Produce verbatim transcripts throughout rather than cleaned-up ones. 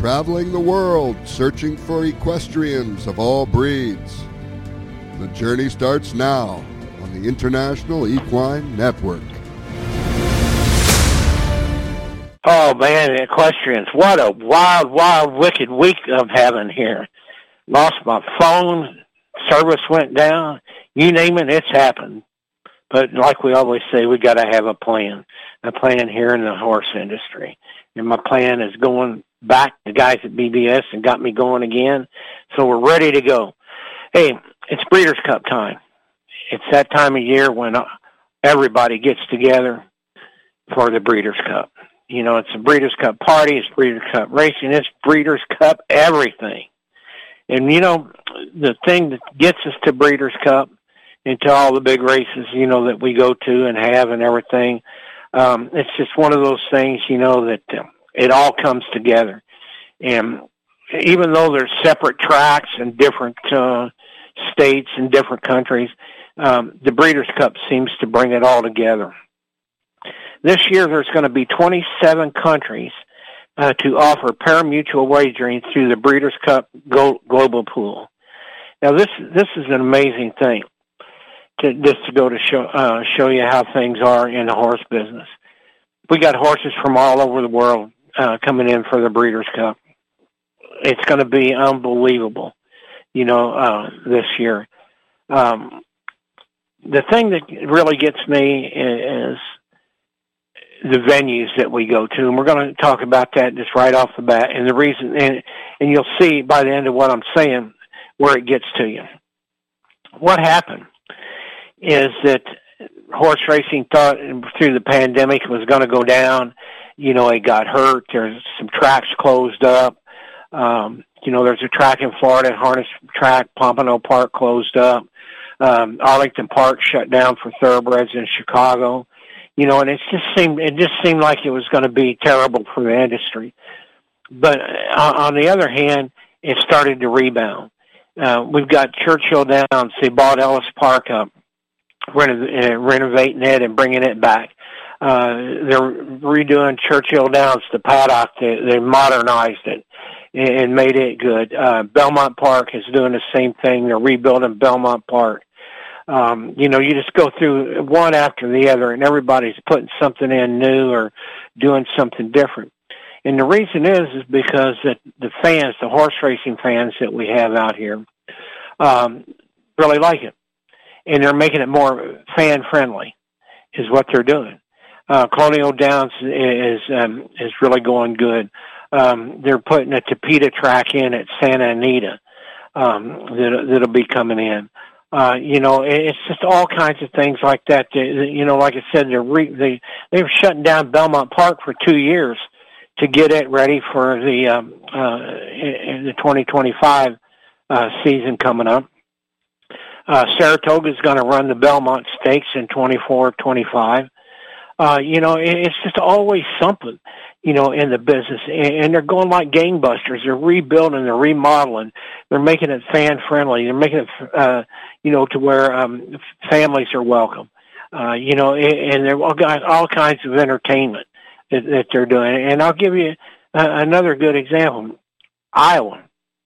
traveling the world searching for equestrians of all breeds. The journey starts now on the International Equine Network. Oh, man, equestrians. What a wild, wild, wicked week I'm having here. Lost my phone. Service went down. You name it, it's happened. But like we always say, we got to have a plan. A plan here in the horse industry. And my plan is going back to guys at B B S and got me going again. So we're ready to go. Hey, it's Breeders' Cup time. It's that time of year when everybody gets together for the Breeders' Cup. You know, it's a Breeders' Cup party, it's Breeders' Cup racing, it's Breeders' Cup everything. And, you know, the thing that gets us to Breeders' Cup and to all the big races, you know, that we go to and have and everything, um, it's just one of those things, you know, that uh, it all comes together. And even though there's separate tracks in different uh, states and different countries, um, the Breeders' Cup seems to bring it all together. This year, there's going to be twenty-seven countries uh, to offer pari-mutuel wagering through the Breeders' Cup Go- Global Pool. Now, this this is an amazing thing, to, just to go to show uh, show you how things are in the horse business. We got horses from all over the world uh, coming in for the Breeders' Cup. It's going to be unbelievable, you know, uh, this year. Um, the thing that really gets me is the venues that we go to, and we're going to talk about that just right off the bat. And the reason, and, and you'll see by the end of what I'm saying where it gets to you. What happened is that horse racing thought through the pandemic it was going to go down. You know, it got hurt. There's some tracks closed up. Um, you know, there's a track in Florida, Harness Track, Pompano Park closed up. Um, Arlington Park shut down for thoroughbreds in Chicago. You know, and it just seemed it just seemed like it was going to be terrible for the industry. But uh, on the other hand, it started to rebound. Uh, we've got Churchill Downs. They bought Ellis Park up, renov- uh, renovating it and bringing it back. Uh, they're redoing Churchill Downs, the paddock. They, they modernized it and made it good. Uh, Belmont Park is doing the same thing. They're rebuilding Belmont Park. Um, you know, you just go through one after the other, and everybody's putting something in new or doing something different. And the reason is, is because that the fans, the horse racing fans that we have out here, um, really like it. And they're making it more fan-friendly, is what they're doing. Uh, Colonial Downs is um, is really going good. Um, they're putting a Tapeta track in at Santa Anita um, that, that'll be coming in. Uh, you know, it's just all kinds of things like that. You know, like I said, they're re- they they were shutting down Belmont Park for two years to get it ready for the um, uh, in the twenty twenty-five uh, season coming up. Uh, Saratoga is going to run the Belmont Stakes in twenty-four twenty-five. Uh, you know, it's just always something, you know, in the business. And they're going like gangbusters. They're rebuilding, they're remodeling. They're making it fan-friendly. They're making it, uh, you know, to where um, families are welcome. Uh, you know, and they're all got all kinds of entertainment that, that they're doing. And I'll give you uh, another good example. Iowa.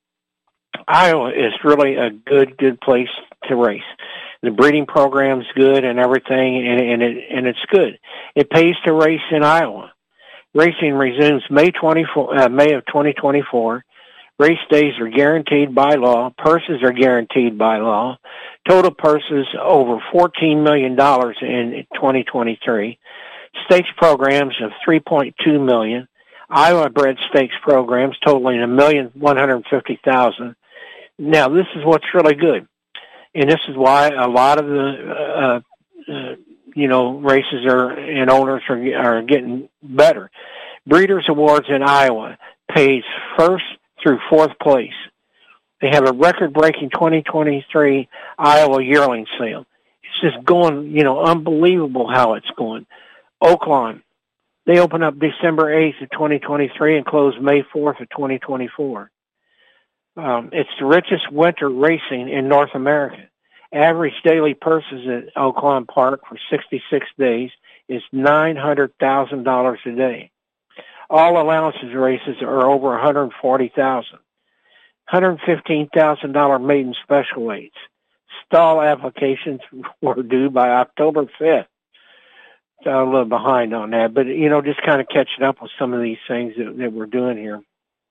Iowa is really a good, good place to race. The breeding program's good and everything, and, and it and it's good. It pays to race in Iowa. Racing resumes May twenty-fourth, uh, May of twenty twenty-four. Race days are guaranteed by law. Purses are guaranteed by law. Total purses over fourteen million dollars in twenty twenty-three. Stakes programs of three point two million dollars. Iowa bred stakes programs totaling one million one hundred fifty thousand dollars. Now, this is what's really good. And this is why a lot of the, uh, uh, you know, races are and owners are, are getting better. Breeders' Awards in Iowa pays first through fourth place. They have a record-breaking twenty twenty-three Iowa yearling sale. It's just going, you know, unbelievable how it's going. Oaklawn, they open up December eighth of twenty twenty-three and close May fourth of twenty twenty-four. Um, it's the richest winter racing in North America. Average daily purses at Oaklawn Park for sixty-six days is nine hundred thousand dollars a day. All allowances races are over one hundred forty thousand dollars. one hundred fifteen thousand dollars maiden special weights. Stall applications were due by October fifth. So I'm a little behind on that, but, you know, just kind of catching up with some of these things that, that we're doing here.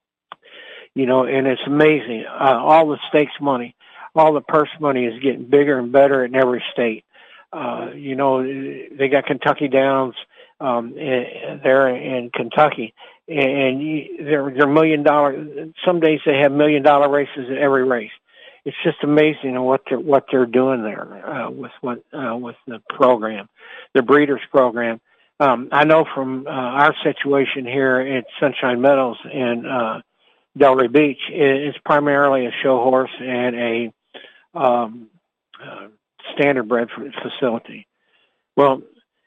You know, and it's amazing. Uh, all the stakes money, all the purse money is getting bigger and better in every state. Uh, you know, they got Kentucky Downs um, there in Kentucky, and you, they're, they're million dollar. Some days they have million dollar races in every race. It's just amazing what they're what they're doing there uh, with what uh, with the program, the Breeders' Program. Um, I know from uh, our situation here at Sunshine Meadows in uh, Delray Beach, it's primarily a show horse and a um, uh, standard bred facility. Well,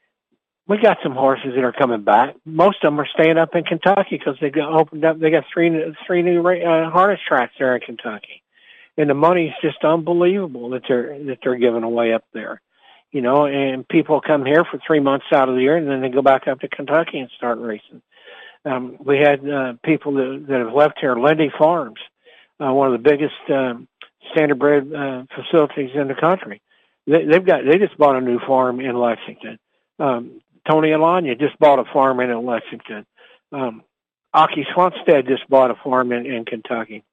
we got some horses that are coming back. Most of them are staying up in Kentucky because they got opened up. They got three three new uh, harness tracks there in Kentucky. And the money's just unbelievable that they're that they're giving away up there, you know. And people come here for three months out of the year, and then they go back up to Kentucky and start racing. Um, we had uh, people that, that have left here. Lindy Farms, uh, one of the biggest um, standardbred uh, facilities in the country. They, they've got they just bought a new farm in Lexington. Um, Tony Alanya just bought a farm in Lexington. Um, Aki Swanstead just bought a farm in, in Kentucky.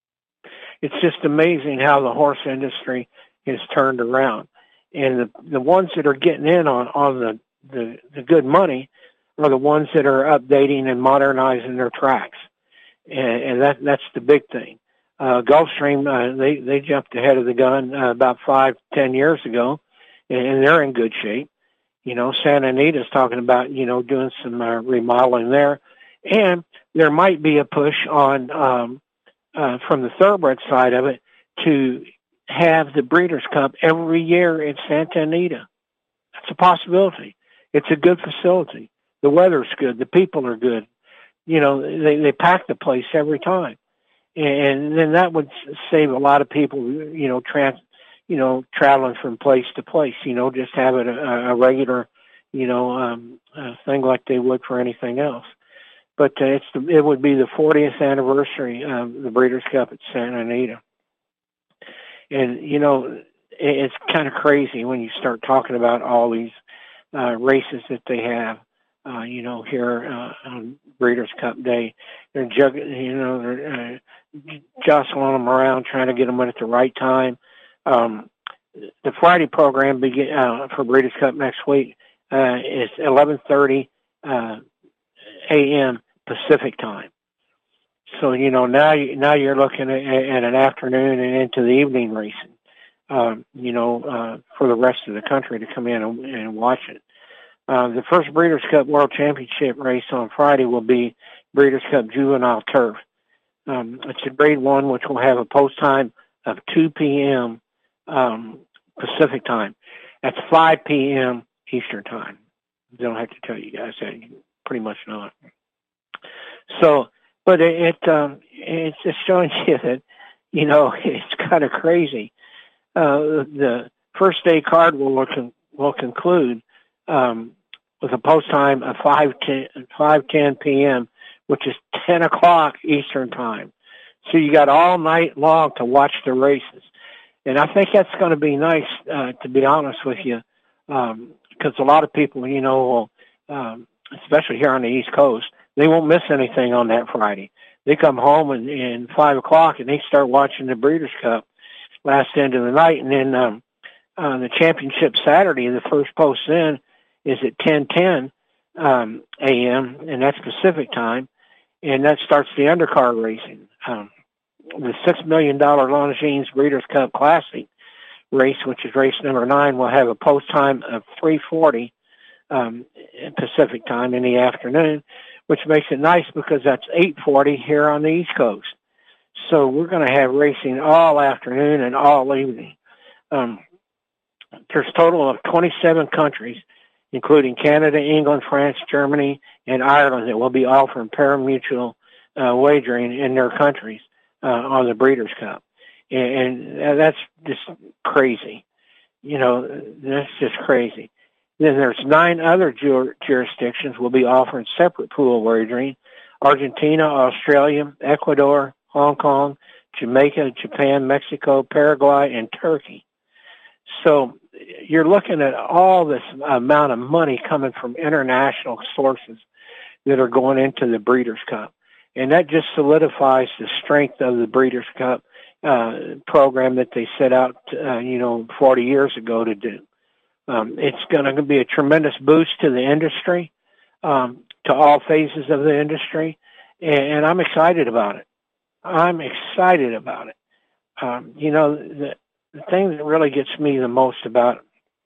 It's just amazing how the horse industry has turned around. And the the ones that are getting in on, on the, the, the good money are the ones that are updating and modernizing their tracks. And, and that that's the big thing. Uh, Gulfstream, uh, they, they jumped ahead of the gun uh, about five, ten years ago, and, and they're in good shape. You know, Santa Anita's talking about, you know, doing some uh, remodeling there. And there might be a push on... Um, Uh, from the thoroughbred side of it, to have the Breeders' Cup every year in Santa Anita. That's a possibility. It's a good facility. The weather's good. The people are good. You know, they, they pack the place every time. And then that would save a lot of people, you know, trans, you know, traveling from place to place, you know, just have it a, a regular, you know, um, uh, thing like they would for anything else. But uh, it's the, it would be the fortieth anniversary of the Breeders' Cup at Santa Anita. And, you know, it's kind of crazy when you start talking about all these uh, races that they have, uh, you know, here uh, on Breeders' Cup Day. They're, jug- you know, they're uh, jostling them around, trying to get them in at the right time. Um, the Friday program begin, uh, for Breeders' Cup next week uh, is eleven thirty uh A M Pacific time. So, you know, now, you, now you're looking at, at an afternoon and into the evening racing, um, you know, uh, for the rest of the country to come in and, and watch it. Uh, the first Breeders' Cup World Championship race on Friday will be Breeders' Cup Juvenile Turf. Um, it's a grade one, which will have a post time of two p.m. Um, Pacific time. That's five p.m. Eastern time. I don't have to tell you guys that. You pretty much know it. So, but it, it um, it's just showing you that, you know, it's kind of crazy. Uh, the first day card will will conclude um, with a post time of five ten p.m., which is ten o'clock Eastern time. So you got all night long to watch the races. And I think that's going to be nice, uh, to be honest with you, um, because a lot of people, you know, will, um, especially here on the East Coast, they won't miss anything on that Friday. They come home and, and five o'clock and they start watching the Breeders' Cup last end of the night. And then um, uh, the championship Saturday, the first post in is at ten ten um, A M, and that's Pacific time. And that starts the undercard racing. Um, the six million dollars Longines Breeders' Cup Classic race, which is race number nine, will have a post time of three forty um, Pacific time in the afternoon, which makes it nice because that's eight forty here on the East Coast. So we're going to have racing all afternoon and all evening. Um, there's a total of twenty-seven countries, including Canada, England, France, Germany, and Ireland, that will be offering pari-mutuel uh, wagering in their countries uh, on the Breeders' Cup. And, and that's just crazy. You know, that's just crazy. Then there's nine other jur- jurisdictions will be offering separate pool wagering Argentina, Australia, Ecuador, Hong Kong, Jamaica, Japan, Mexico, Paraguay, and Turkey. So you're looking at all this amount of money coming from international sources that are going into the Breeders' Cup. And that just solidifies the strength of the Breeders' Cup uh, program that they set out, uh, you know, forty years ago to do. Um, it's going to be a tremendous boost to the industry, um, to all phases of the industry, and, and I'm excited about it. I'm excited about it. Um, you know, the, the thing that really gets me the most about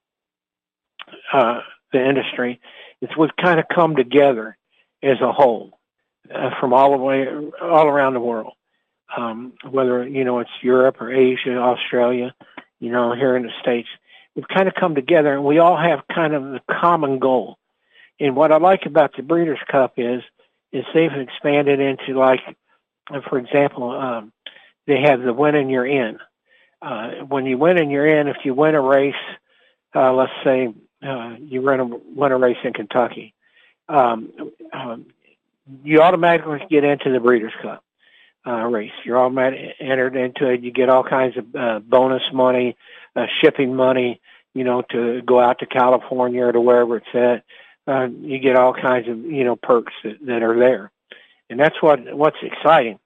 uh, the industry is we've kind of come together as a whole uh, from all the way, all around the world. Um, whether, you know, it's Europe or Asia, Australia, you know, here in the States, we've kind of come together and we all have kind of the common goal. And what I like about the Breeders' Cup is, is they've expanded into, like, for example, um, they have the win and you're in. Uh, when you win and you're in, if you win a race, uh, let's say uh, you run a, win a race in Kentucky, um, um, you automatically get into the Breeders' Cup uh, race. You're automatically entered into it. You get all kinds of uh, bonus money, uh, shipping money, you know, to go out to California or to wherever it's at. Uh, you get all kinds of, you know, perks that, that are there. And that's what what's exciting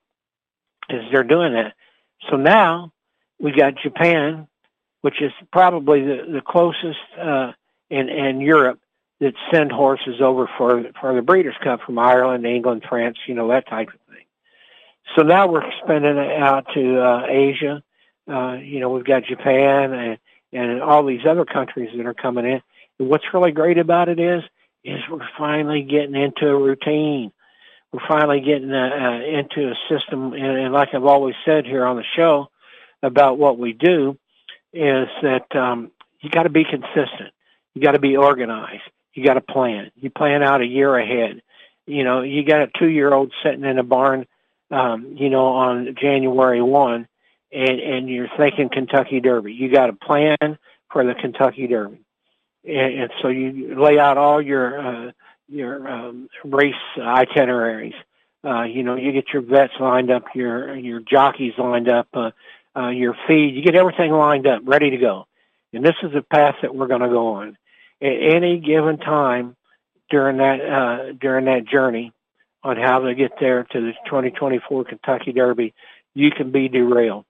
is they're doing that. So now we got Japan, which is probably the, the closest uh, in, in Europe that send horses over for, for the Breeders' Cup from Ireland, England, France, you know, that type of thing. So now we're expanding it out to uh, Asia. Uh, you know, we've got Japan and, and all these other countries that are coming in. And what's really great about it is, is we're finally getting into a routine. We're finally getting uh, uh, into a system. And, and like I've always said here on the show about what we do is that um, you got to be consistent. You got to be organized. You got to plan. You plan out a year ahead. You know, you got a two-year-old sitting in a barn, um, you know, on January first, and, and you're thinking Kentucky Derby. You got to plan for the Kentucky Derby. And, and so you lay out all your uh, your um, race itineraries. Uh, you know, you get your vets lined up, your your jockeys lined up, uh, uh, your feed. You get everything lined up, ready to go. And this is the path that we're going to go on. At any given time during that uh, during that journey on how to get there to the twenty twenty-four Kentucky Derby, you can be derailed.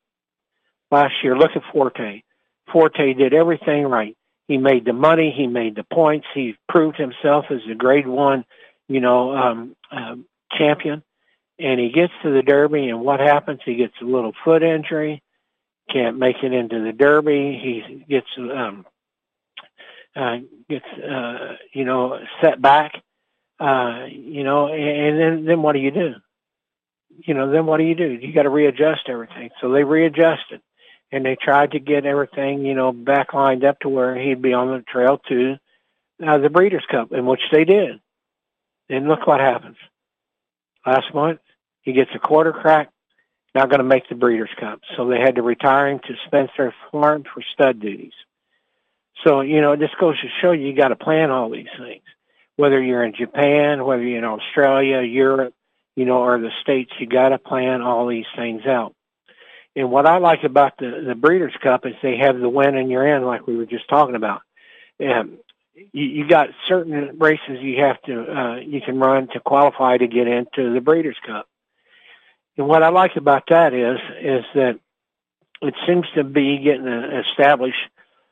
Last year, look at Forte. Forte did everything right. He made the money. He made the points. He proved himself as a grade one, you know, um, uh, champion. And he gets to the Derby, and what happens? He gets a little foot injury, can't make it into the Derby. He gets, um, uh, gets, uh, you know, set back, uh, you know, and then, then what do you do? You know, then what do you do? You got to readjust everything. So they readjusted. And they tried to get everything, you know, back lined up to where he'd be on the trail to uh, the Breeders' Cup, in which they did. And look what happens. Last month, he gets a quarter crack, not going to make the Breeders' Cup. So they had to retire him to Spencer Farm for stud duties. So, you know, this goes to show you, you got to plan all these things. Whether you're in Japan, whether you're in Australia, Europe, you know, or the States, you got to plan all these things out. And what I like about the, the Breeders' Cup is they have the win and you're in, like we were just talking about. Um, you, you got certain races you have to, uh, you can run to qualify to get into the Breeders' Cup. And what I like about that is, is that it seems to be getting a, established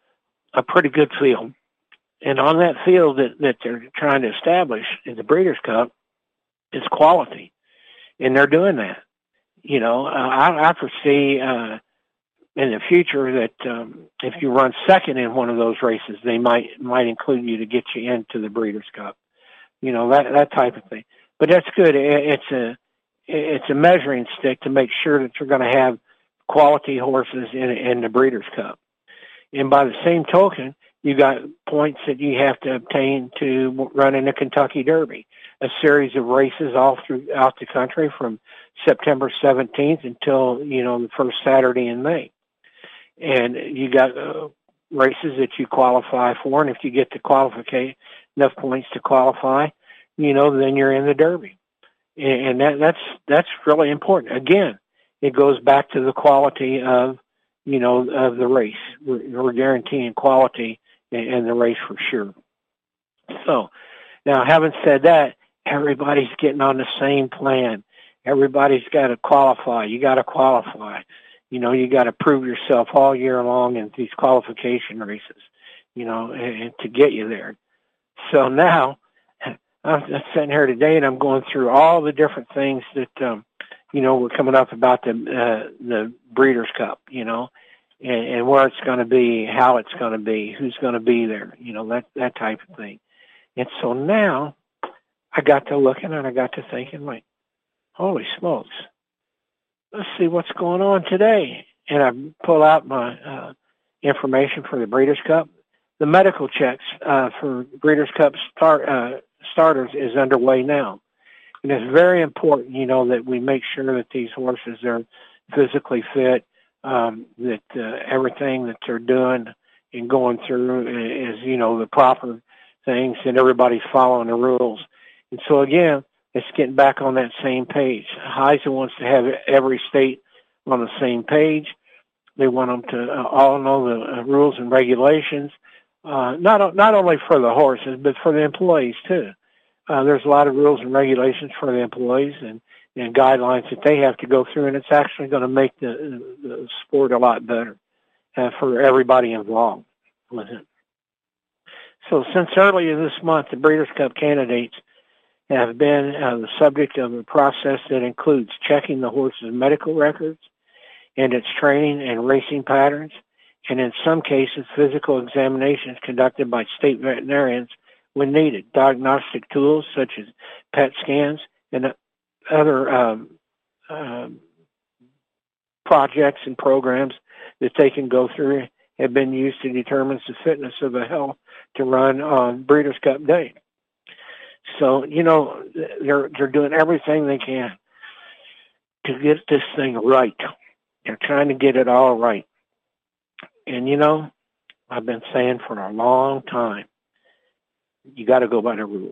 a pretty good field. And on that field that, that they're trying to establish in the Breeders' Cup is quality. And they're doing that. You know, uh, I, I foresee uh, in the future that um, if you run second in one of those races, they might might include you to get you into the Breeders' Cup. You know, that that type of thing. But that's good. It, it's a it's a measuring stick to make sure that you're going to have quality horses in in the Breeders' Cup. And by the same token, you got points that you have to obtain to run in the Kentucky Derby, a series of races all throughout the country from September seventeenth until, you know, the first Saturday in May. And you got uh, races that you qualify for, and if you get to qualify enough points to qualify, you know, then you're in the Derby. and, and that, that's that's really important. Again, it goes back to the quality of, you know, of the race. We're, we're guaranteeing quality in, in the race for sure. So, now having said that, everybody's getting on the same plan. Everybody's got to qualify. You got to qualify. You know, you got to prove yourself all year long in these qualification races, you know, and, and to get you there. So now I'm sitting here today and I'm going through all the different things that, um, you know, we're coming up about the, uh, the Breeders' Cup, you know, and, and where it's going to be, how it's going to be, who's going to be there, you know, that, that type of thing. And so now I got to looking and I got to thinking, like, holy smokes, let's see what's going on today. And I pull out my uh, information for the Breeders' Cup. The medical checks uh, for Breeders' Cup start, uh, starters is underway now. And it's very important, you know, that we make sure that these horses are physically fit, um, that uh, everything that they're doing and going through is, you know, the proper things and everybody's following the rules. And so, again, it's getting back on that same page. HISA wants to have every state on the same page. They want them to uh, all know the uh, rules and regulations, uh, not not only for the horses, but for the employees, too. Uh, there's a lot of rules and regulations for the employees and, and guidelines that they have to go through, and it's actually going to make the, the sport a lot better uh, for everybody involved with it. So since earlier this month, the Breeders' Cup candidates have been uh, the subject of a process that includes checking the horse's medical records and its training and racing patterns, and in some cases, physical examinations conducted by state veterinarians when needed, diagnostic tools such as P E T scans and other um, um, projects and programs that they can go through have been used to determine the fitness of a health to run on Breeders' Cup Day. So, you know, they're they're doing everything they can to get this thing right. They're trying to get it all right. And, you know, I've been saying for a long time, you got to go by the rules.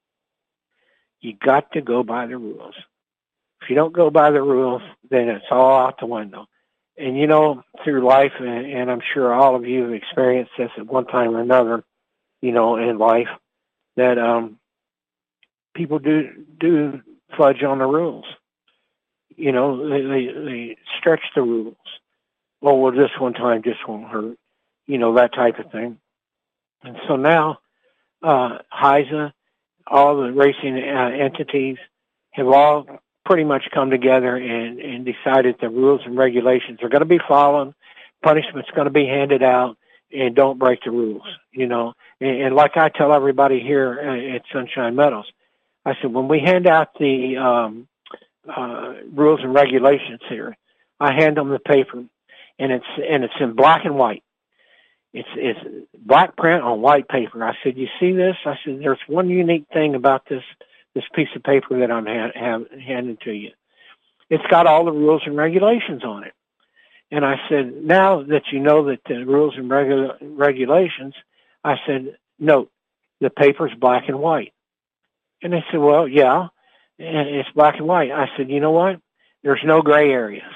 You got to go by the rules. If you don't go by the rules, then it's all out the window. And, you know, through life, and, and I'm sure all of you have experienced this at one time or another, you know, in life, that um, people do do fudge on the rules. You know, they, they, they stretch the rules. Oh, well, this one time just won't hurt. You know, that type of thing. And so now, uh, HISA, all the racing uh, entities have all pretty much come together and, and decided the rules and regulations are going to be followed, punishment's going to be handed out, and don't break the rules, you know. And, and like I tell everybody here at Sunshine Meadows, I said, when we hand out the um, uh, rules and regulations here, I hand them the paper, and it's and it's in black and white. It's it's black print on white paper. I said, you see this? I said, there's one unique thing about this this piece of paper that I'm ha- have, handing to you. It's got all the rules and regulations on it. And I said, now that you know that the rules and regu- regulations, I said, note, the paper's black and white. And they said, well, yeah, and it's black and white. I said, you know what? There's no gray areas.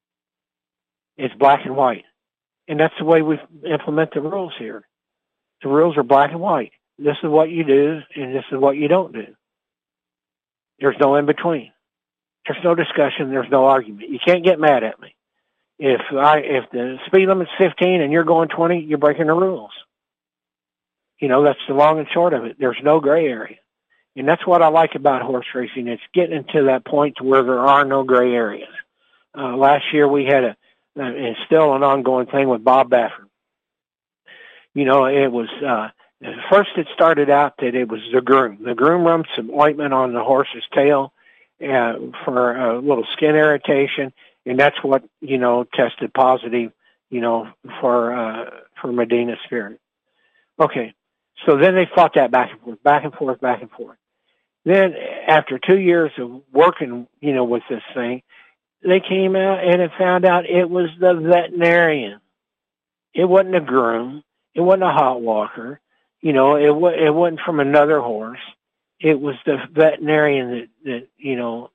It's black and white. And that's the way we implement the rules here. The rules are black and white. This is what you do, and this is what you don't do. There's no in between. There's no discussion. There's no argument. You can't get mad at me. If I if the speed limit's fifteen and you're going twenty, you're breaking the rules. You know, that's the long and short of it. There's no gray area. And that's what I like about horse racing. It's getting to that point to where there are no gray areas. Uh, last year we had a, uh, it's still an ongoing thing with Bob Baffert. You know, it was, uh, first it started out that it was the groom. The groom rubbed some ointment on the horse's tail uh, for a little skin irritation, and that's what, you know, tested positive, you know, for uh, for Medina Spirit. Okay, so then they fought that back and forth, back and forth, back and forth. Then after two years of working, you know, with this thing, they came out and it found out it was the veterinarian. It wasn't a groom. It wasn't a hot walker. You know, it, it wasn't from another horse. it was the veterinarian that, that you know,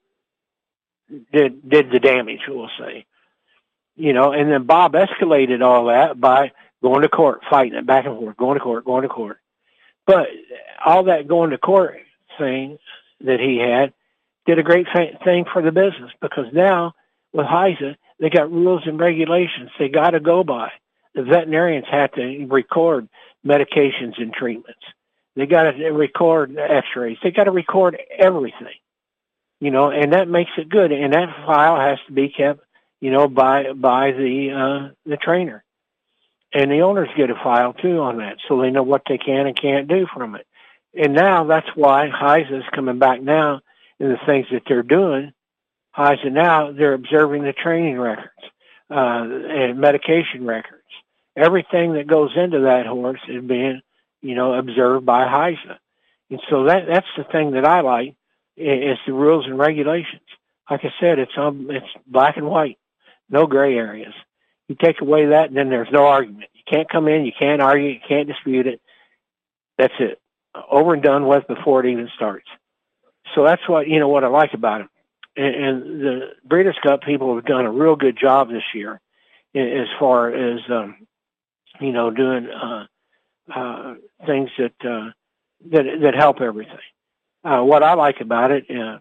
did did the damage, we'll say. You know, and then Bob escalated all that by going to court, fighting it back and forth, going to court, going to court. But all that going to court thing that he had did a great thing for the business, because now with HISA, they got rules and regulations they got to go by. The veterinarians have to record medications and treatments. They got to record x-rays. They got to record everything, you know, and that makes it good. And that file has to be kept, you know, by by the uh, the trainer. And the owners get a file, too, on that, so they know what they can and can't do from it. And now that's why HISA is coming back now, and the things that they're doing. HISA now, they're observing the training records uh, and medication records. Everything that goes into that horse is being, you know, observed by HISA. And so that that's the thing that I like, is the rules and regulations. Like I said, it's um, it's black and white, no gray areas. You take away that, and then there's no argument. You can't come in, you can't argue, you can't dispute it. That's it. Over and done with before it even starts. So that's what, you know, what I like about it. And, and the Breeders' Cup people have done a real good job this year as far as, um, you know, doing uh, uh, things that, uh, that that help everything. Uh, what I like about it, uh,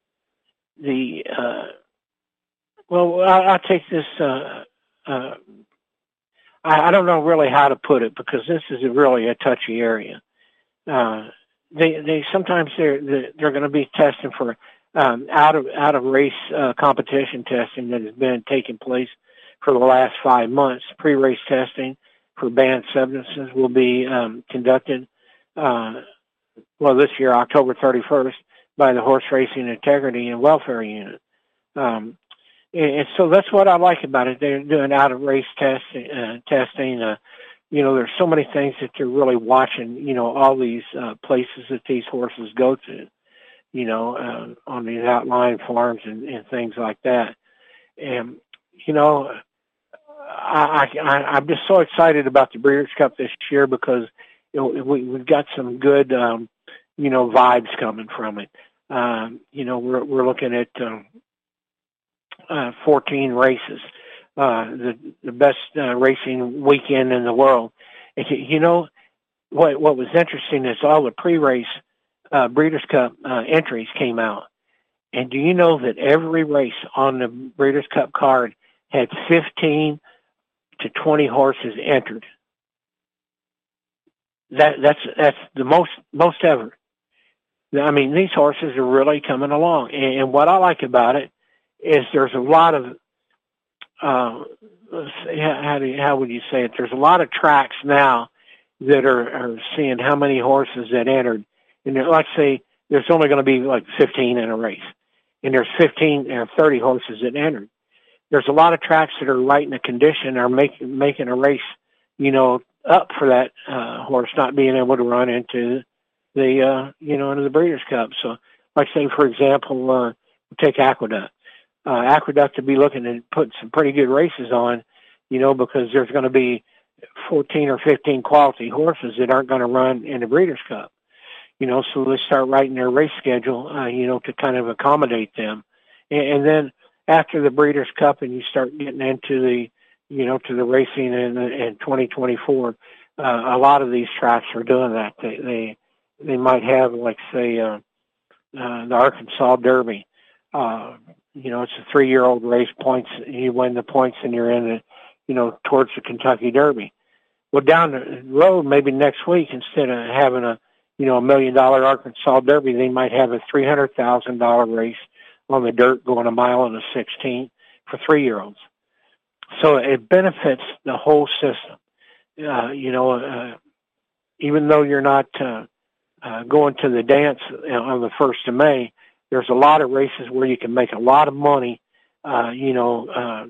the, uh, well, I, I'll take this, uh, Uh, I, I don't know really how to put it, because this is a really a touchy area. Uh, they they sometimes they're they're going to be testing for um, out of out of race uh, competition testing that has been taking place for the last five months. Pre-race testing for banned substances will be um, conducted. Uh, well, this year, October thirty-first, by the Horse Racing Integrity and Welfare Unit. Um, And so that's what I like about it. They're doing out-of-race testing. Uh, testing. Uh, you know, there's so many things that they're really watching, you know, all these uh, places that these horses go to, you know, uh, on these outlying farms and, and things like that. And, you know, I, I, I'm just so excited about the Breeders' Cup this year, because, you know, we, we've got some good, um, you know, vibes coming from it. Um, you know, we're, we're looking at... Um, Uh, fourteen races, uh, the the best uh, racing weekend in the world. And, you know, what what was interesting is all the pre-race uh, Breeders' Cup uh, entries came out. And do you know that every race on the Breeders' Cup card had fifteen to twenty horses entered? That that's that's the most most ever. I mean, these horses are really coming along. And, and what I like about it is there's a lot of, uh, how do you, how would you say it? There's a lot of tracks now that are, are seeing how many horses that entered. And let's say there's only going to be like fifteen in a race, and there's fifteen or thirty horses that entered. There's a lot of tracks that are right in the condition, are making making a race, you know, up for that uh, horse not being able to run into the, uh, you know, into the Breeders' Cup. So, like say for example, uh, take Aqueduct. Uh, Aqueduct to be looking at putting some pretty good races on, you know, because there's going to be fourteen or fifteen quality horses that aren't going to run in the Breeders' Cup, you know, so they start writing their race schedule, uh, you know, to kind of accommodate them. And, and then after the Breeders' Cup and you start getting into the, you know, to the racing in, in twenty twenty-four, uh, a lot of these tracks are doing that. They, they, they might have, like, say, uh, uh, the Arkansas Derby. Uh, You know, it's a three-year-old race, points. You win the points, and you're in the, you know, towards the Kentucky Derby. Well, down the road, maybe next week, instead of having a, you know, a million-dollar Arkansas Derby, they might have a three hundred thousand dollars race on the dirt going a mile and a sixteenth for three-year-olds. So it benefits the whole system. Uh, you know, uh, even though you're not uh, uh, going to the dance on the first of May, there's a lot of races where you can make a lot of money, uh, you know, uh,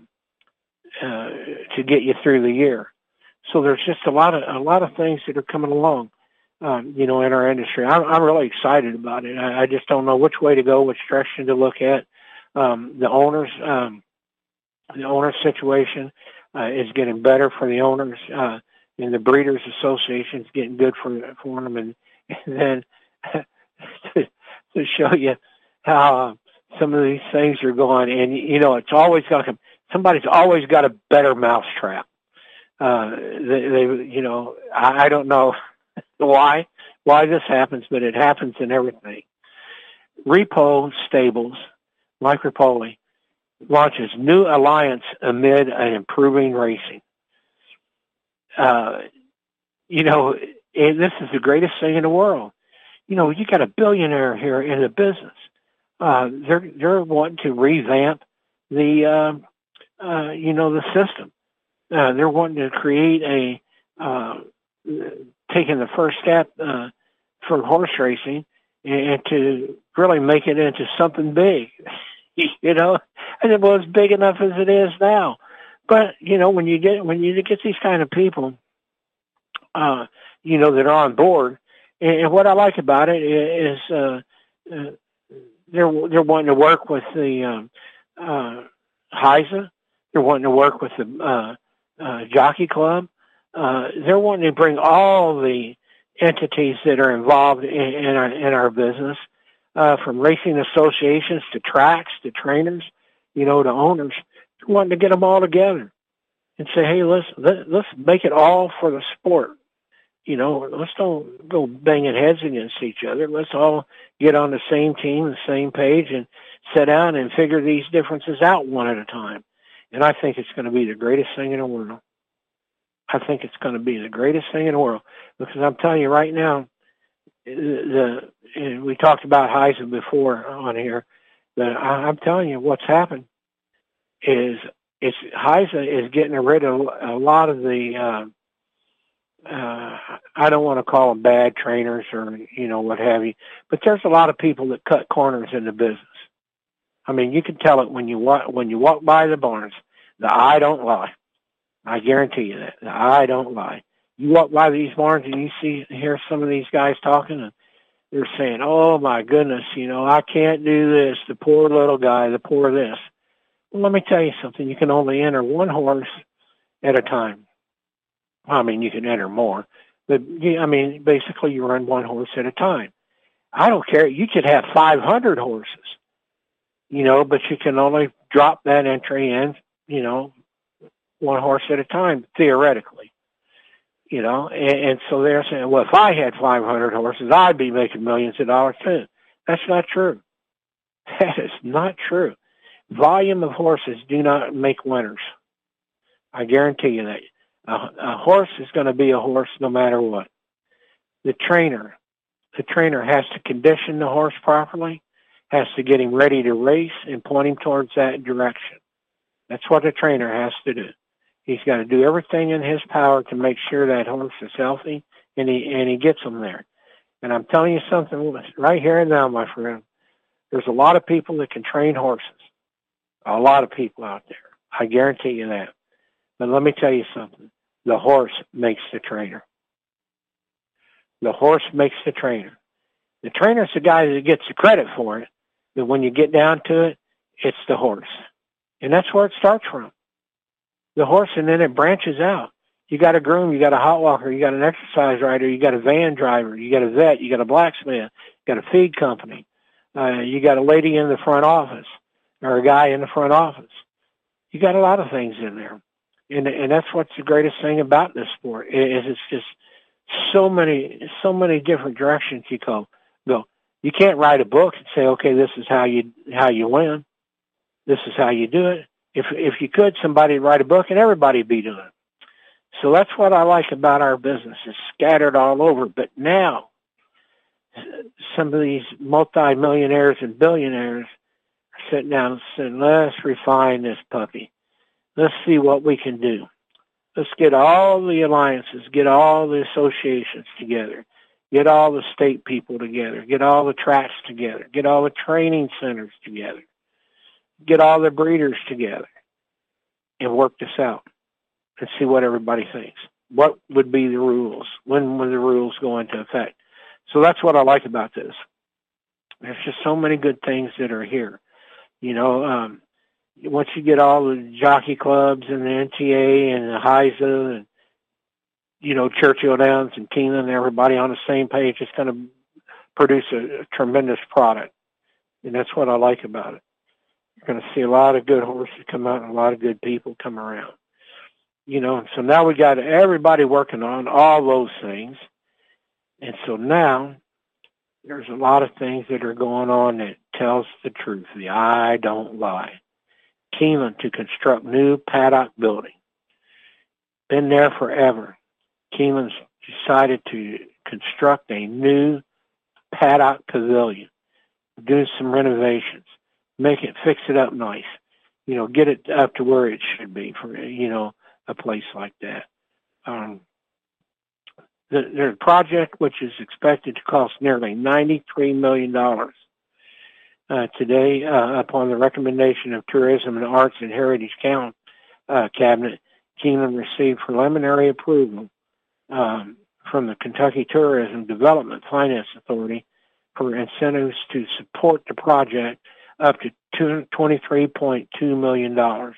uh, to get you through the year. So there's just a lot of a lot of things that are coming along, um, you know, in our industry. I'm, I'm really excited about it. I, I just don't know which way to go, which direction to look at. Um, the owners, um, the owner situation uh, is getting better for the owners, uh, and the Breeders Association is getting good for for them, and, and then. to, to show you how uh, some of these things are going. And, you know, it's always got to, somebody's always got a better mousetrap. Uh, they, they, you know, I, I don't know why, why this happens, but it happens in everything. Repo Stables, Mike Repole, launches new alliance amid an improving racing. Uh, you know, and this is the greatest thing in the world. You know, you got a billionaire here in the business. Uh, they're they're wanting to revamp the uh, uh, you know the system. Uh, they're wanting to create a uh, taking the first step uh, for horse racing and to really make it into something big. You know, and it was big enough as it is now. But you know, when you get when you get these kind of people, uh, you know, that are on board, and, and what I like about it is uh, uh, they're they're wanting to work with the um, uh, H I S A. They're wanting to work with the uh, uh, Jockey Club. Uh, they're wanting to bring all the entities that are involved in, in our in our business. Uh, from racing associations to tracks to trainers, you know, to owners, wanting to get them all together and say, hey, let's let, let's make it all for the sport. You know, let's don't go banging heads against each other. Let's all get on the same team, the same page, and sit down and figure these differences out one at a time. And I think it's going to be the greatest thing in the world. I think it's going to be the greatest thing in the world because I'm telling you right now, the, the we talked about H I S A before on here, but I, I'm telling you what's happened is it's H I S A is getting rid of a lot of the uh, uh, I don't want to call them bad trainers or you know what have you, but there's a lot of people that cut corners in the business. I mean, you can tell it when you walk when you walk by the barns. The eye don't lie. I guarantee you that the eye don't lie. You walk by these barns and you see, hear some of these guys talking and they're saying, oh my goodness, you know, I can't do this. The poor little guy, the poor this. Well, let me tell you something. You can only enter one horse at a time. I mean, you can enter more, but I mean, basically you run one horse at a time. I don't care. You could have five hundred horses, you know, but you can only drop that entry in, you know, one horse at a time, theoretically. You know, and, and so they're saying, well, if I had five hundred horses, I'd be making millions of dollars too. That's not true. That is not true. Volume of horses do not make winners. I guarantee you that. A, a horse is going to be a horse no matter what. The trainer, the trainer has to condition the horse properly, has to get him ready to race and point him towards that direction. That's what the trainer has to do. He's got to do everything in his power to make sure that horse is healthy, and he and he gets them there. And I'm telling you something right here and now, my friend. There's a lot of people that can train horses. A lot of people out there. I guarantee you that. But let me tell you something. The horse makes the trainer. The horse makes the trainer. The trainer's the guy that gets the credit for it. But when you get down to it, it's the horse. And that's where it starts from. The horse, and then it branches out. You got a groom, you got a hot walker, you got an exercise rider, you got a van driver, you got a vet, you got a blacksmith, you got a feed company, uh, you got a lady in the front office or a guy in the front office. You got a lot of things in there, and and that's what's the greatest thing about this sport is it's just so many so many different directions you go. Go. You can't write a book and say, okay, this is how you how you win, this is how you do it. If if you could, somebody'd write a book and everybody'd be doing it. So that's what I like about our business. It's scattered all over. But now, some of these multi-millionaires and billionaires are sitting down and saying, let's refine this puppy. Let's see what we can do. Let's get all the alliances, get all the associations together, get all the state people together, get all the tracks together, get all the training centers together. Get all the breeders together and work this out and see what everybody thinks. What would be the rules? When would the rules go into effect? So that's what I like about this. There's just so many good things that are here. You know, um, once you get all the jockey clubs and the N T A and the H I S A and, you know, Churchill Downs and Keeneland and everybody on the same page, it's going to produce a, a tremendous product. And that's what I like about it. You're going to see a lot of good horses come out and a lot of good people come around. You know, so now we got everybody working on all those things. And so now there's a lot of things that are going on that tells the truth. The I don't lie. Keeneland to construct new paddock building. Been there forever. Keeneland's decided to construct a new paddock pavilion. Do some renovations. Make it, fix it up nice. You know, get it up to where it should be for, you know, a place like that. Um, the, the project, which is expected to cost nearly ninety-three million dollars. Uh, today, uh, upon the recommendation of Tourism and Arts and Heritage Count, uh, Cabinet, Keeneland received preliminary approval um, from the Kentucky Tourism Development Finance Authority for incentives to support the project up to twenty-three point two million dollars.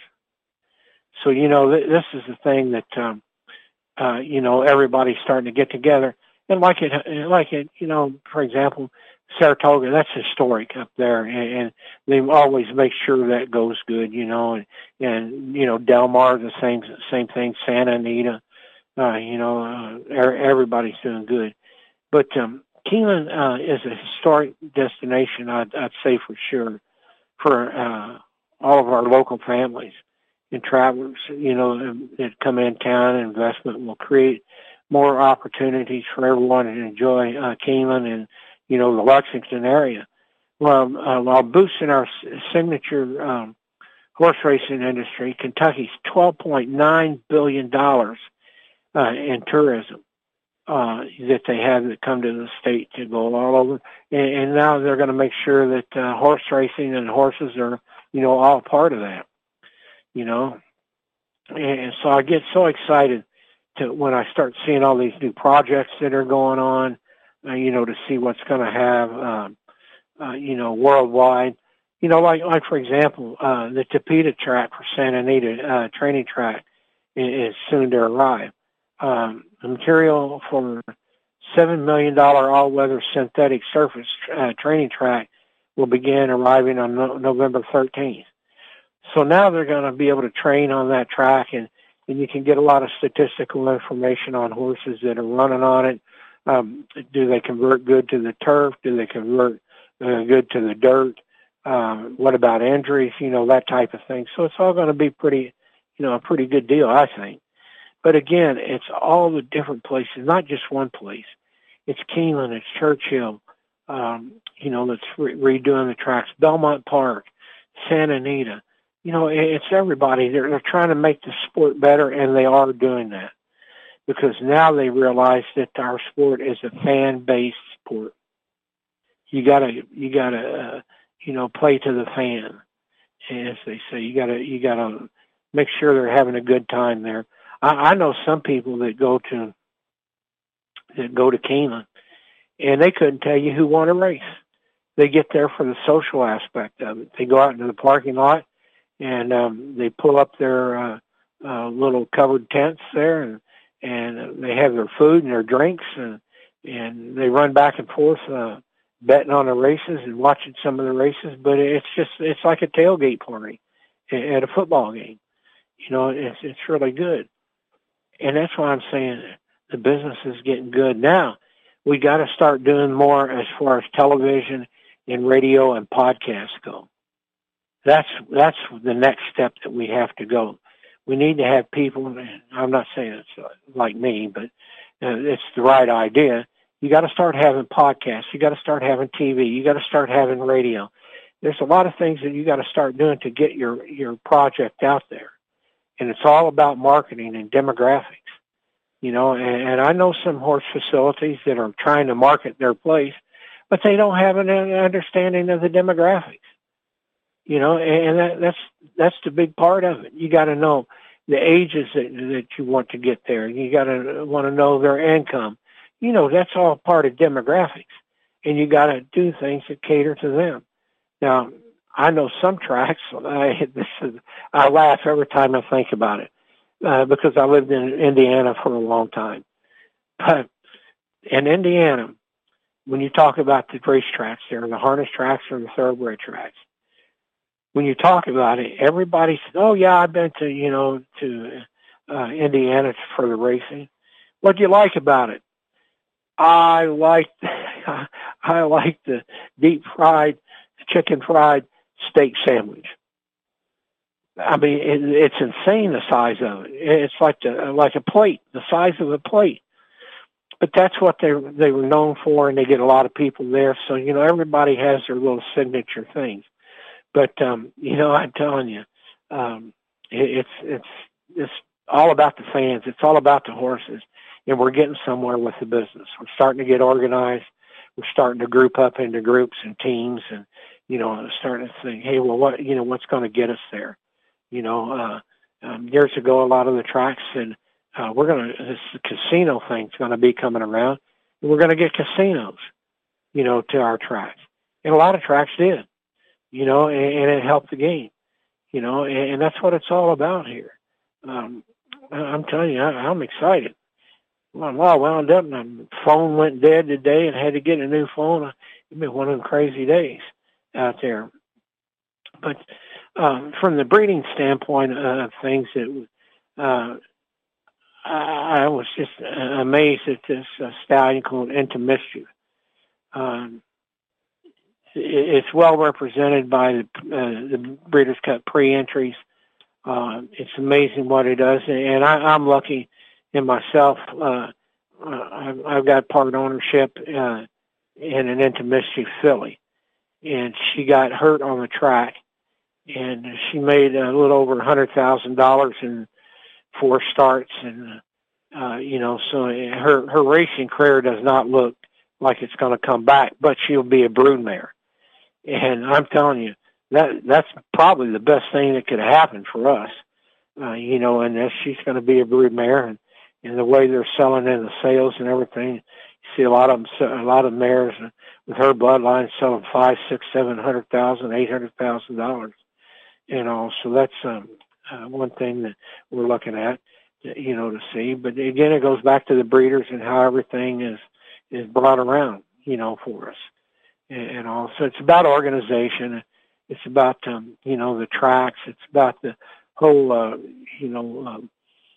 So, you know, th- this is the thing that, um, uh, you know, everybody's starting to get together. And like it, like it, you know, for example, Saratoga, that's historic up there. And, and they always make sure that goes good, you know, and, and you know, Del Mar, the same, same thing, Santa Anita, uh, you know, uh, everybody's doing good. But, um, Keeneland, uh, is a historic destination, I'd, I'd say for sure, for, uh, all of our local families and travelers, you know, that come in town. Investment will create more opportunities for everyone to enjoy uh, Keeneland and, you know, the Lexington area. Well, uh, while boosting our signature um, horse racing industry, Kentucky's twelve point nine billion dollars uh, in tourism uh, that they have that come to the state to go all over. And, and now they're going to make sure that uh, horse racing and horses are, you know, all part of that. You know, and so I get so excited to when I start seeing all these new projects that are going on, uh, you know, to see what's going to have, um, uh, you know, worldwide. You know, like, like for example, uh, the Tapeta track for Santa Anita uh, training track is, is soon to arrive. Um, the material for seven million dollars all-weather synthetic surface uh, training track will begin arriving on no- November thirteenth. So now they're going to be able to train on that track, and, and you can get a lot of statistical information on horses that are running on it. Um, do they convert good to the turf? Do they convert uh, good to the dirt? Um, what about injuries? You know, that type of thing. So it's all going to be pretty, you know, a pretty good deal, I think. But again, it's all the different places, not just one place. It's Keeneland, it's Churchill, um, you know, that's re- redoing the tracks, Belmont Park, Santa Anita. You know, it's everybody. They're, they're trying to make the sport better, and they are doing that because now they realize that our sport is a fan-based sport. You gotta, you gotta, uh, you know, play to the fan, as they say. You gotta, you gotta make sure they're having a good time there. I, I know some people that go to that go to Keeneland, and they couldn't tell you who won a race. They get there for the social aspect of it. They go out into the parking lot. And um, they pull up their uh, uh, little covered tents there, and and they have their food and their drinks, and and they run back and forth, uh, betting on the races and watching some of the races. But it's just it's like a tailgate party at a football game. You know, it's it's really good, and that's why I'm saying the business is getting good now. We got to start doing more as far as television and radio and podcasts go. That's that's the next step that we have to go. We need to have people, I'm not saying it's like me, but uh, it's the right idea. You got to start having podcasts. You got to start having T V. You got to start having radio. There's a lot of things that you got to start doing to get your, your project out there. And it's all about marketing and demographics. You know, and, and I know some horse facilities that are trying to market their place, but they don't have an understanding of the demographics. You know, and that, that's that's the big part of it. You got to know the ages that that you want to get there. You got to want to know their income. You know, that's all part of demographics, and you got to do things that cater to them. Now, I know some tracks. I, this is, I laugh every time I think about it uh, because I lived in Indiana for a long time. But in Indiana, when you talk about the racetracks there, the harness tracks or the thoroughbred tracks, when you talk about it, everybody says, oh, yeah, I've been to, you know, to uh, Indiana for the racing. What do you like about it? I like, I like the deep fried, chicken fried steak sandwich. I mean, it, it's insane, the size of it. It's like the, like a plate, the size of a plate. But that's what they they were known for, and they get a lot of people there. So, you know, everybody has their little signature things. But, um, you know, I'm telling you, um, it, it's it's it's all about the fans. It's all about the horses. And we're getting somewhere with the business. We're starting to get organized. We're starting to group up into groups and teams and, you know, starting to think, hey, well, what, you know, what's going to get us there? You know, uh, um, years ago, a lot of the tracks and, Uh, we're going to, this casino thing's going to be coming around, and we're going to get casinos, you know, to our tracks. And a lot of tracks did, you know, and, and it helped the game, you know, and, and that's what it's all about here. Um, I'm telling you, I, I'm excited. Well, I'm all wound up, and my phone went dead today and had to get a new phone. It's been one of them crazy days out there. But um, from the breeding standpoint of things, it uh, I was just amazed at this uh, stallion called Into Mischief. Um, it's well represented by the, uh, the Breeders' Cup pre-entries. Uh, it's amazing what it does, and I, I'm lucky in myself. Uh, I've, I've got part ownership uh, in an Into Mischief filly, and she got hurt on the track, and she made a little over one hundred thousand dollars in four starts, and uh, you know, so her her racing career does not look like it's going to come back, but she'll be a broodmare, and I'm telling you that that's probably the best thing that could happen for us, uh, you know, and that she's going to be a broodmare, and, and the way they're selling in the sales and everything, you see a lot of them, a lot of mares with her bloodline selling five, six, seven hundred thousand, eight hundred thousand dollars, you know, so that's um. Uh, one thing that we're looking at, you know, to see. But again, it goes back to the breeders and how everything is is brought around, you know, for us. And, and all. So it's about organization. It's about, um, you know, the tracks. It's about the whole, uh, you know, um,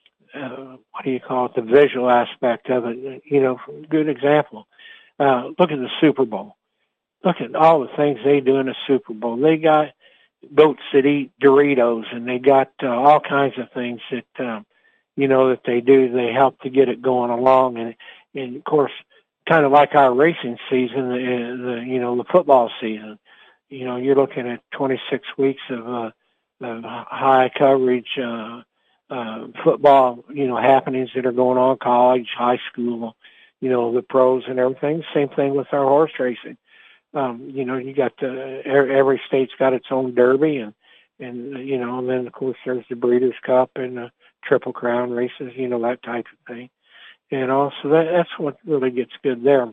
uh, what do you call it, the visual aspect of it. You know, good example. Uh, look at the Super Bowl. Look at all the things they do in the Super Bowl. They got goats that eat Doritos, and they got uh, all kinds of things that, um, you know, that they do. They help to get it going along. And, and of course, kind of like our racing season, the, the you know, the football season, you know, you're looking at twenty-six weeks of, uh, of high coverage, uh, uh, football, you know, happenings that are going on, college, high school, you know, the pros and everything. Same thing with our horse racing. Um, you know, you got the, every state's got its own derby, and, and, you know, and then of course there's the Breeders' Cup and the Triple Crown races, you know, that type of thing. And also that, that's what really gets good there.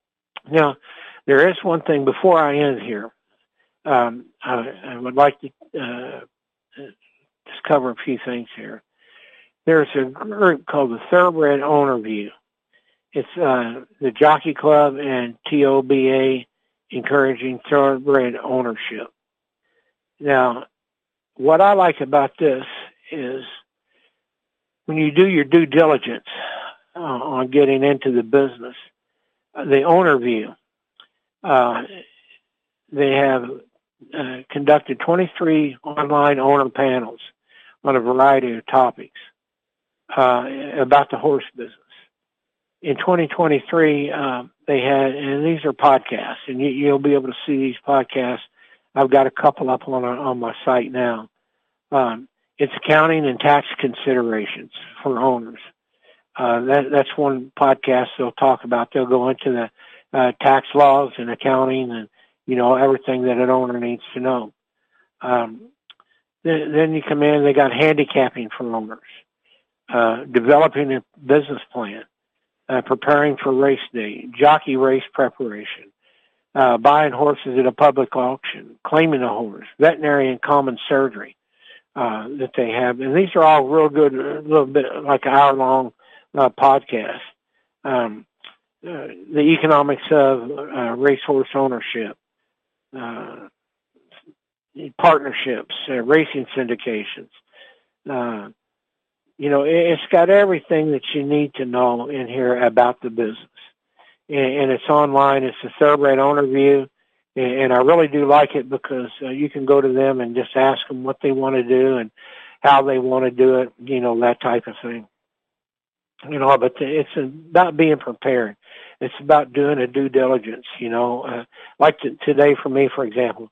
Now, there is one thing before I end here. Um, I, I would like to, uh, just cover a few things here. There's a group called the Thoroughbred Owner View. It's, uh, the Jockey Club and T O B A encouraging thoroughbred ownership. Now, what I like about this is when you do your due diligence uh, on getting into the business, uh, the owner view, uh, they have uh, conducted twenty-three online owner panels on a variety of topics uh, about the horse business. In twenty twenty-three, um, they had, and these are podcasts, and you, you'll be able to see these podcasts. I've got a couple up on on my site now. Um, it's accounting and tax considerations for owners. Uh, that, that's one podcast they'll talk about. They'll go into the uh, tax laws and accounting and, you know, everything that an owner needs to know. Um, then, then you come in, they got handicapping for owners, uh, developing a business plan, Uh, preparing for race day, jockey race preparation, uh, buying horses at a public auction, claiming a horse, veterinary and common surgery uh, that they have. And these are all real good, a little bit like an hour-long uh, podcast. Um, uh, the economics of uh, racehorse ownership, uh, partnerships, uh, racing syndications. Uh, you know, it's got everything that you need to know in here about the business. And, and it's online. It's a Thoroughbred Owner View. And, and I really do like it because uh, you can go to them and just ask them what they want to do and how they want to do it, you know, that type of thing. You know, but it's about being prepared. It's about doing a due diligence, you know. Uh, like t- today for me, for example,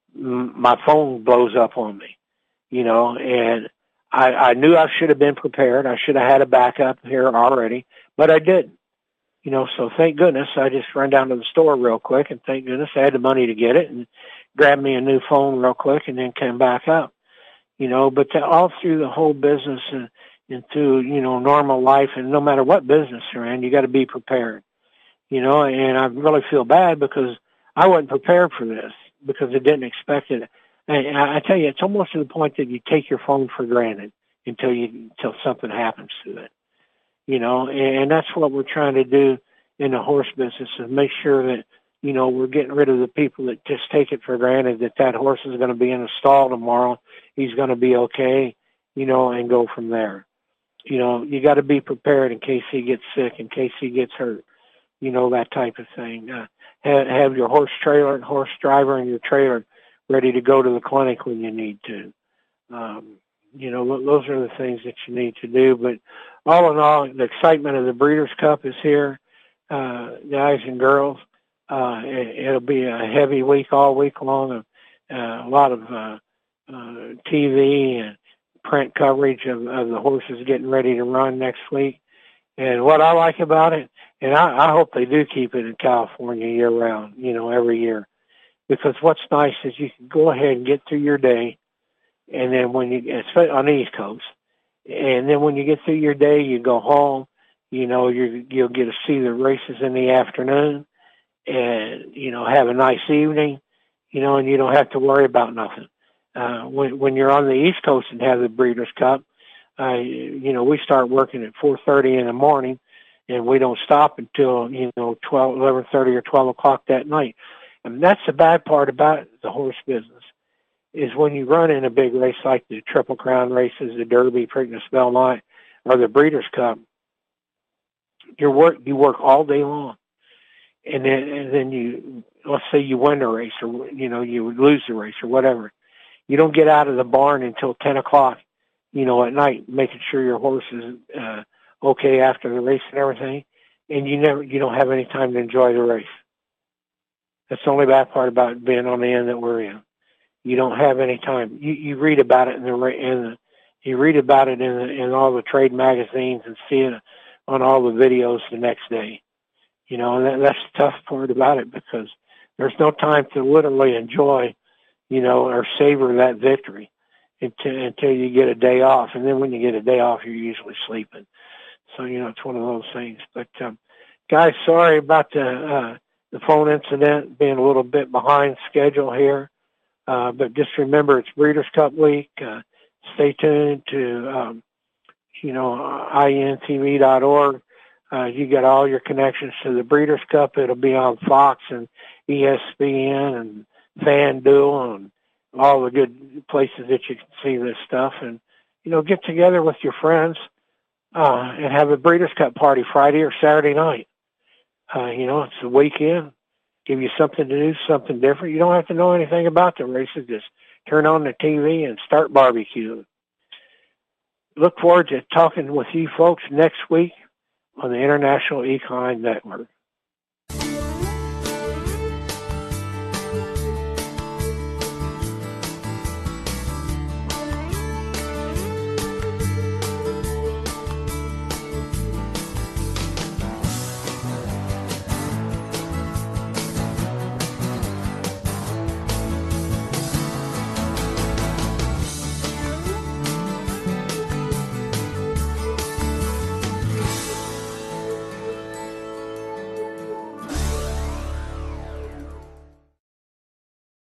m- my phone blows up on me, you know, and I, I knew I should have been prepared. I should have had a backup here already, but I didn't. You know, so thank goodness I just ran down to the store real quick, and thank goodness I had the money to get it and grabbed me a new phone real quick and then came back up. You know, but to, all through the whole business and, and through, you know, normal life, and no matter what business you're in, you got to be prepared. You know, and I really feel bad because I wasn't prepared for this because I didn't expect it. And I tell you, it's almost to the point that you take your phone for granted until you until something happens to it. You know, and that's what we're trying to do in the horse business is make sure that, you know, we're getting rid of the people that just take it for granted that that horse is going to be in a stall tomorrow. He's going to be okay, you know, and go from there. You know, you got to be prepared in case he gets sick, in case he gets hurt, you know, that type of thing. Uh, have, have your horse trailer and horse driver and your trailer ready to go to the clinic when you need to. Um, you know, those are the things that you need to do. But all in all, the excitement of the Breeders' Cup is here, uh, guys and girls. Uh, it, it'll be a heavy week all week long. Of, uh, a lot of uh, uh, T V and print coverage of, of the horses getting ready to run next week. And what I like about it, and I, I hope they do keep it in California year round, you know, every year. Because what's nice is you can go ahead and get through your day, and then when you, especially on the East Coast, and then when you get through your day, you go home, you know, you you'll get to see the races in the afternoon, and, you know, have a nice evening, you know, and you don't have to worry about nothing. Uh, when, when you're on the East Coast and have the Breeders' Cup, uh, you know, we start working at four thirty in the morning, and we don't stop until, you know, twelve, eleven thirty or twelve o'clock that night. And that's the bad part about the horse business, is when you run in a big race like the Triple Crown races, the Derby, Preakness, Belmont, or the Breeders' Cup, you work you work all day long, and then and then you, let's say you win the race, or you know you lose the race or whatever, you don't get out of the barn until ten o'clock, you know, at night, making sure your horse is uh, okay after the race and everything, and you never you don't have any time to enjoy the race. That's the only bad part about being on the end that we're in. You don't have any time. You you read about it in the in the you read about it in the, in all the trade magazines and see it on all the videos the next day. You know, and that, that's the tough part about it because there's no time to literally enjoy, you know, or savor that victory until until you get a day off. And then when you get a day off, you're usually sleeping. So you know, it's one of those things. But um, guys, sorry about the uh, the phone incident, being a little bit behind schedule here. Uh, but just remember, it's Breeders' Cup week. Uh, stay tuned to, um, you know, I N T V dot org. Uh, you get all your connections to the Breeders' Cup. It'll be on Fox and E S P N and FanDuel and all the good places that you can see this stuff. And, you know, get together with your friends uh, and have a Breeders' Cup party Friday or Saturday night. Uh, you know, it's the weekend. Give you something to do, something different. You don't have to know anything about the races. Just turn on the T V and start barbecuing. Look forward to talking with you folks next week on the International Equine Network.